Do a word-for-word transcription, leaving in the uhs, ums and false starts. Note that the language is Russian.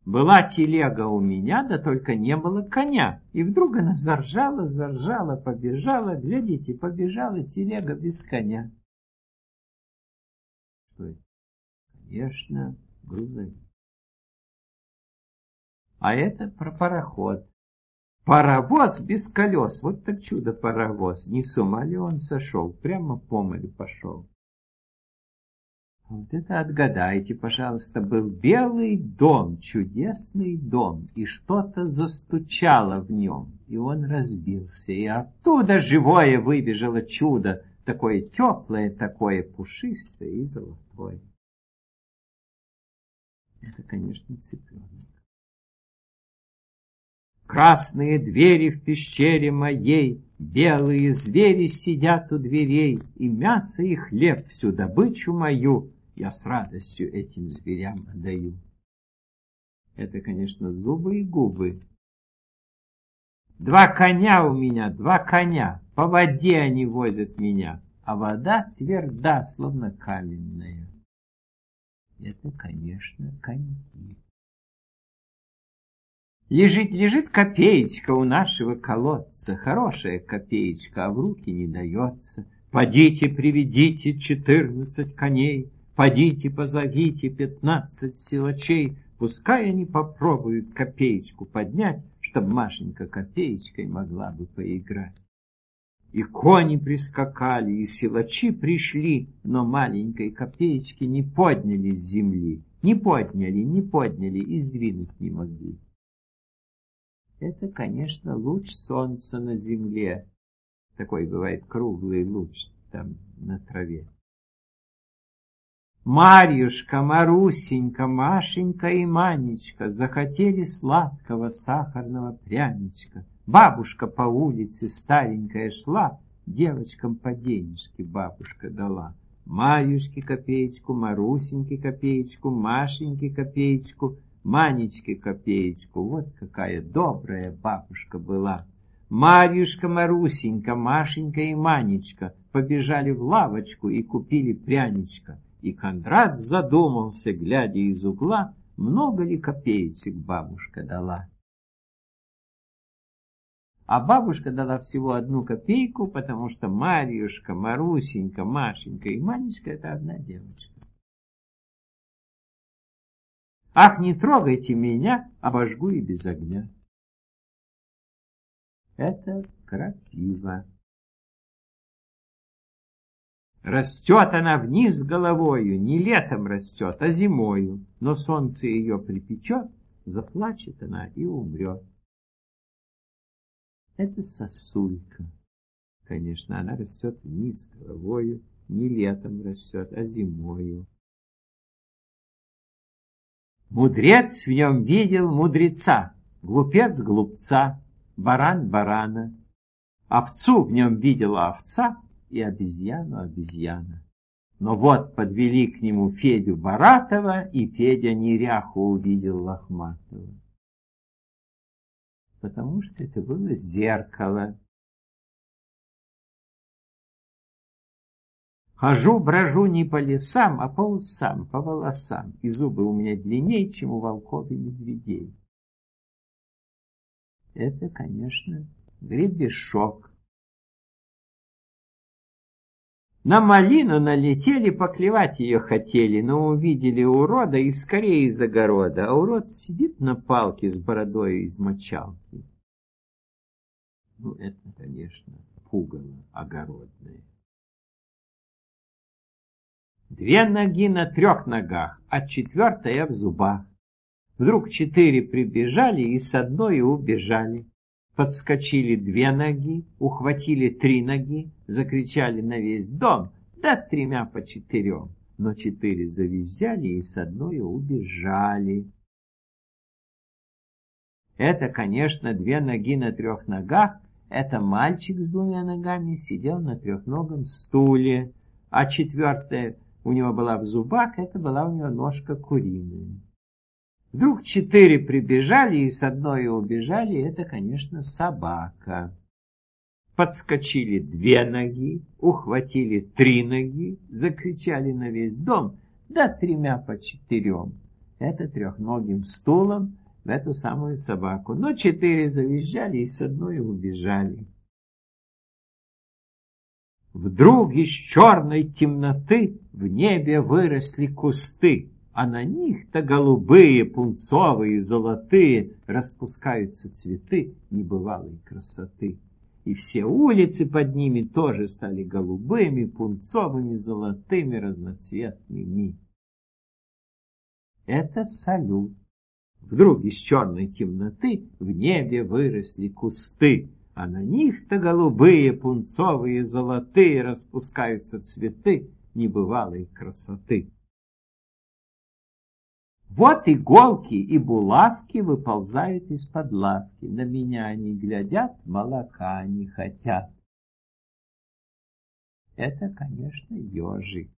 Была телега у меня, да только не было коня. И вдруг она заржала, заржала, побежала. Глядите, побежала телега без коня. Что это? Конечно, грузовик. А это про пароход. Паровоз без колес. Вот так чудо-паровоз. Не с ума ли он сошел? Прямо по морю пошел. Вот это отгадайте, пожалуйста. Был белый дом, чудесный дом, и что-то застучало в нем, и он разбился, и оттуда живое выбежало чудо, такое теплое, такое пушистое и золотое. Это, конечно, цыпленок. Красные двери в пещере моей, белые звери сидят у дверей, и мясо и хлеб, всю добычу мою я с радостью этим зверям отдаю. Это, конечно, зубы и губы. Два коня у меня, два коня, по воде они возят меня, а вода тверда, словно каменная. Это, конечно, коньки. Лежит, лежит копеечка у нашего колодца, хорошая копеечка, а в руки не дается. Подите, приведите четырнадцать коней, подите, позовите пятнадцать силачей, пускай они попробуют копеечку поднять, чтоб Машенька копеечкой могла бы поиграть. И кони прискакали, и силачи пришли, но маленькой копеечки не подняли с земли, не подняли, не подняли и сдвинуть не могли. Это, конечно, луч солнца на земле. Такой бывает круглый луч там на траве. Марьюшка, Марусенька, Машенька и Манечка захотели сладкого сахарного пряничка. Бабушка по улице старенькая шла, девочкам по денежке бабушка дала. Марьюшке копеечку, Марусеньке копеечку, Машеньке копеечку, Манечке копеечку. Вот какая добрая бабушка была. Марьюшка, Марусенька, Машенька и Манечка побежали в лавочку и купили пряничка. И Кондрат задумался, глядя из угла, много ли копеечек бабушка дала. А бабушка дала всего одну копейку, потому что Марьюшка, Марусенька, Машенька и Манечка — это одна девочка. Ах, не трогайте меня, обожгу и без огня. Это крапива. Растет она вниз головою, не летом растет, а зимою, но солнце ее припечет, заплачет она и умрет. Это сосулька. Конечно, она растет вниз головою, не летом растет, а зимою. Мудрец в нем видел мудреца, глупец глупца, баран барана. Овцу в нем видела овца и обезьяну обезьяна. Но вот подвели к нему Федю Баратова, и Федя неряху увидел лохматого. Потому что это было зеркало. Хожу, брожу не по лесам, а по усам, по волосам, и зубы у меня длиннее, чем у волков и медведей. Это, конечно, гребешок. На малину налетели, поклевать ее хотели, но увидели урода и скорее из огорода, а урод сидит на палке с бородой из мочалки. Ну, это, конечно, пугало огородное. Две ноги на трех ногах, а четвертая в зубах. Вдруг четыре прибежали и с одной убежали. Подскочили две ноги, ухватили три ноги, закричали на весь дом, да тремя по четырем. Но четыре завизжали и с одной убежали. Это, конечно, две ноги на трех ногах. Это мальчик с двумя ногами сидел на трехногом стуле, а четвертая у него была в зубах, это была у него ножка куриная. Вдруг четыре прибежали и с одной убежали, это, конечно, собака. Подскочили две ноги, ухватили три ноги, закричали на весь дом, да тремя по четырем. это трехногим стулом в эту самую собаку. Но четыре завизжали и с одной убежали. Вдруг из черной темноты в небе выросли кусты, а на них-то голубые, пунцовые, золотые распускаются цветы небывалой красоты. И все улицы под ними тоже стали голубыми, пунцовыми, золотыми, разноцветными. Это салют. Вдруг из черной темноты в небе выросли кусты, а на них-то голубые, пунцовые, золотые распускаются цветы небывалой красоты. Вот иголки и булавки выползают из-под лавки. На меня они глядят, молока не хотят. Это, конечно, ежик.